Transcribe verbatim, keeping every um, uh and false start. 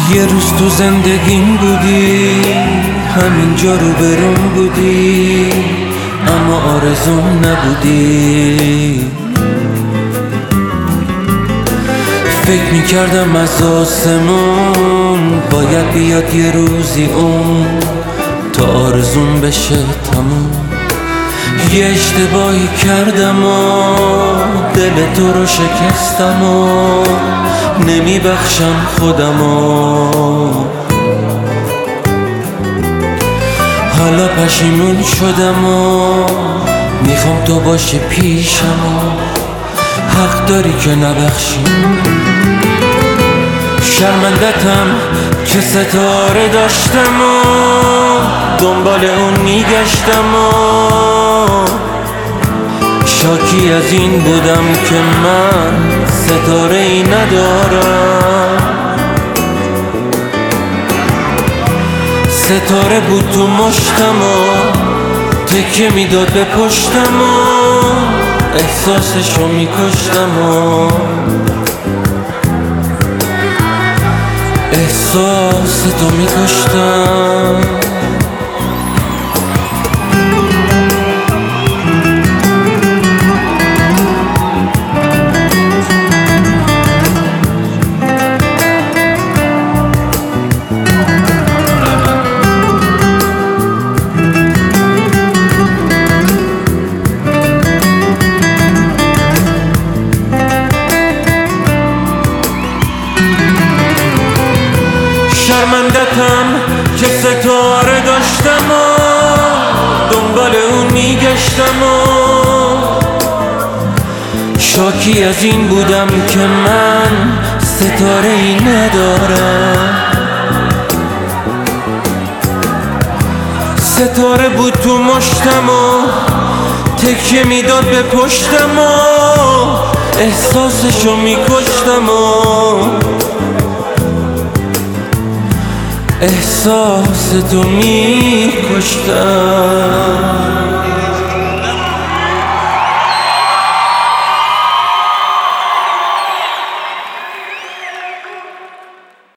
یه روز تو زندگیم بودی، همینجا رو برون بودی، اما آرزوم نبودی. فکر میکردم از آسمون باید بیاد یه روزی اون تا آرزوم بشه تموم. یه اشتباهی کردم و دل تو رو شکستم و نمیبخشم خودم و حالا پشیمون شدم و میخوام تو باشی پیشم و حق داری که نبخشی. شرمندتم که ستاره داشتم و دنبال اون میگشتم و شاکی از این بودم که من ستاره ای ندارم. ستاره بود تو مشتم و تکیه میداد به پشتم و احساسشو میکشتم و احساس تو میکشتم. شرمندتم که ستاره داشتم و دنبال اون میگشتم و شاکی از این بودم که من ستاره ای ندارم. ستاره بود تو مشتم و تکیه میداد به پشتم و احساسشو میکشتم و احساس تو می کشتم.